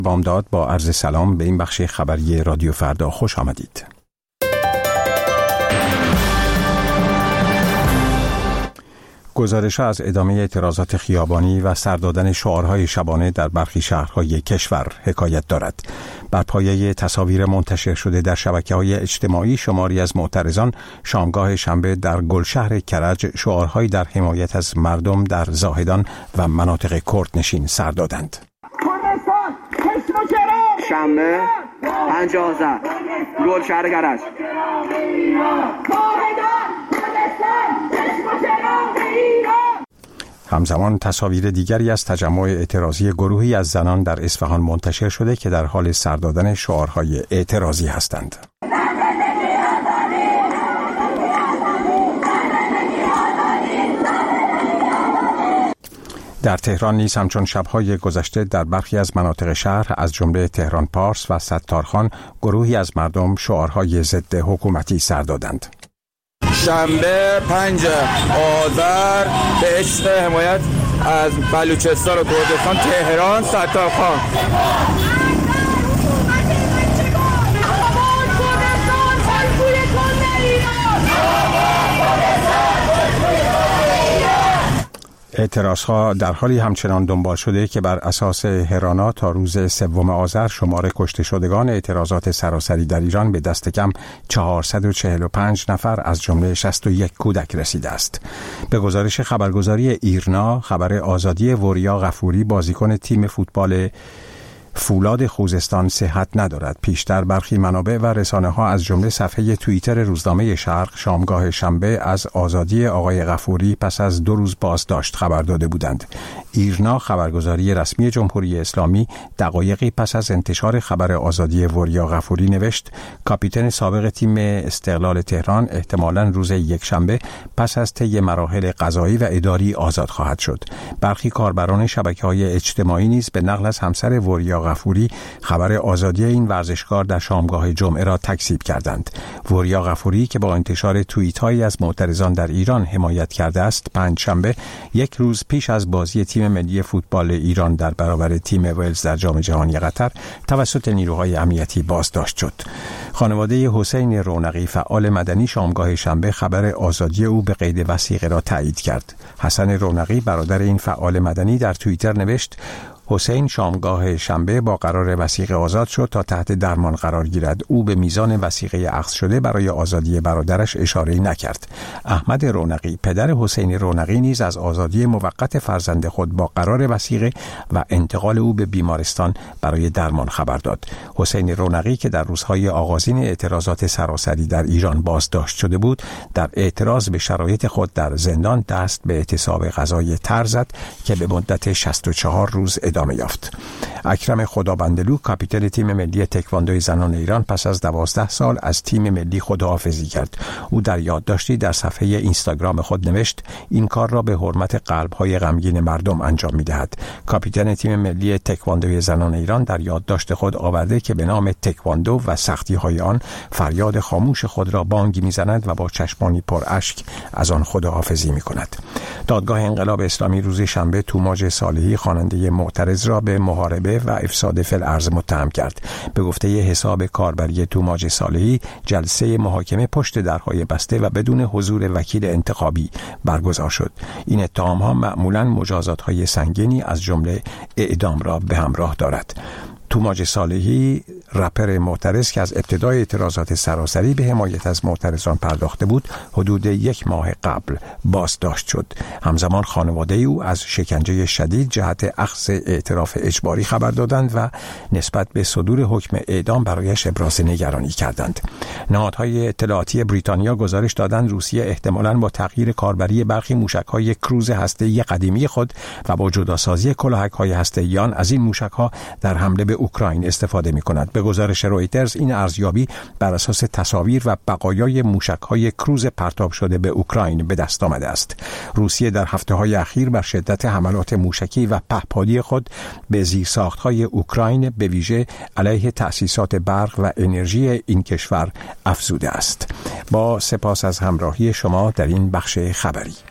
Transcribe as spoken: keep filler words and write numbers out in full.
بامداد با عرض سلام به این بخش خبری رادیو فردا خوش آمدید. گزارش‌ها از ادامه اعتراضات خیابانی و سر دادن شعارهای شبانه در برخی شهرهای کشور حکایت دارد. بر پایه تصاویر منتشر شده در شبکه‌های اجتماعی، شماری از معترضان شامگاه شنبه در گلشهر کرج شعارهایی در حمایت از مردم در زاهدان و مناطق کردنشین سر دادند. شنبه پنجاه گلشهر کرج. همزمان تصاویر دیگری از تجمع اعتراضی گروهی از زنان در اصفهان منتشر شده که در حال سر دادن شعارهای اعتراضی هستند. در تهران نیز همچون شب‌های گذشته در برخی از مناطق شهر از جمله تهران پارس و ستارخان گروهی از مردم شعارهای ضد حکومتی سر دادند. شنبه پنج آذر به عشق حمایت از بلوچستان و کردستان، تهران، ستارخان. اعتراضها در حالی همچنان دنبال شده که بر اساس هرانا تا روز سوم آذر شمار کشته شدگان اعتراضات سراسری در ایران به دست کم چهارصد و چهل و پنج نفر از جمله شصت و یک کودک رسیده است. به گزارش خبرگزاری ایرنا، خبر آزادی وریا غفوری بازیکن تیم فوتبال فولاد خوزستان صحت ندارد. پیشتر برخی منابع و رسانه ها از جمله صفحه توییتر روزنامه شرق شامگاه شنبه از آزادی آقای غفوری پس از دو روز بازداشت خبر داده بودند. ایرنا، خبرگزاری رسمی جمهوری اسلامی، دقایقی پس از انتشار خبر آزادی وریا غفوری نوشت کاپیتان سابق تیم استقلال تهران احتمالاً روز یکشنبه پس از طی مراحل قضایی و اداری آزاد خواهد شد. برخی کاربران شبکه‌های اجتماعی نیز به نقل از همسر وریا غفوری خبر آزادی این ورزشکار در شامگاه جمعه را تکذیب کردند. وریا غفوری که با انتشار توییت‌هایی از معترضان در ایران حمایت کرده است، پنجشنبه یک روز پیش از بازی تیم ملی فوتبال ایران در برابر تیم ولز در جام جهانی قطر توسط نیروهای امنیتی بازداشت شد. خانواده حسین رونقی فعال مدنی شامگاه شنبه خبر آزادی او به قید وثیقه را تایید کرد. حسن رونقی برادر این فعال مدنی در توییتر نوشت حسین شامگاه شنبه با قرار وثیقه آزاد شد تا تحت درمان قرار گیرد. او به میزان وثیقه اخذ شده برای آزادی برادرش اشاره‌ای نکرد. احمد رونقی پدر حسین رونقی نیز از آزادی موقت فرزند خود با قرار وثیقه و انتقال او به بیمارستان برای درمان خبر داد. حسین رونقی که در روزهای آغازین اعتراضات سراسری در ایران بازداشت شده بود، در اعتراض به شرایط خود در زندان دست به اعتصاب غذای تر زد که به مدت شصت و چهار روز ادامه یافت. اکرم خدابندلو کاپیتان تیم ملی تکواندوی زنان ایران پس از دوازده سال از تیم ملی خداحافظی کرد. او در یادداشتی در صفحه اینستاگرام خود نوشت این کار را به حرمت قلب‌های غمگین مردم انجام می‌دهد. کاپیتان تیم ملی تکواندوی زنان ایران در یادداشت خود آورده که به نام تکواندو و سختی‌های آن فریاد خاموش خود را بانگی می‌زند و با چشمانی پر اشک از آن خداحافظی می‌کند. دادگاه انقلاب اسلامی روز شنبه توماج صالحی خواننده معترض را به محاربه و افساد فی الارض متهم کرد. به گفته حساب کاربری توماج صالحی، جلسه محاکمه پشت درهای بسته و بدون حضور وکیل انتخابی برگزار شد. این اتهام‌ها معمولاً مجازات‌های سنگینی از جمله اعدام را به همراه دارد. توماج صالحی، رپر معترض که از ابتدای اعتراضات سراسری به حمایت از معترضان پرداخته بود، حدود یک ماه قبل بازداشت شد. همزمان خانواده او از شکنجه شدید جهت اخذ اعتراف اجباری خبر دادند و نسبت به صدور حکم اعدام برایش ابراز نگرانی کردند. نهادهای اطلاعاتی بریتانیا گزارش دادند روسیه احتمالاً با تغییر کاربری برخی موشک‌های کروز هسته‌ای قدیمی خود و با جداسازی کلاهک‌های هسته‌ای آن از این موشک‌ها در حمله به اوکراین استفاده می‌کند. به گزارش رویترز این ارزیابی بر اساس تصاویر و بقایای موشک‌های کروز پرتاب شده به اوکراین به دست آمده است. روسیه در هفته‌های اخیر بر شدت حملات موشکی و پهپادی خود به زیرساخت‌های اوکراین به ویژه علیه تأسیسات برق و انرژی این کشور افزوده است. با سپاس از همراهی شما در این بخش خبری.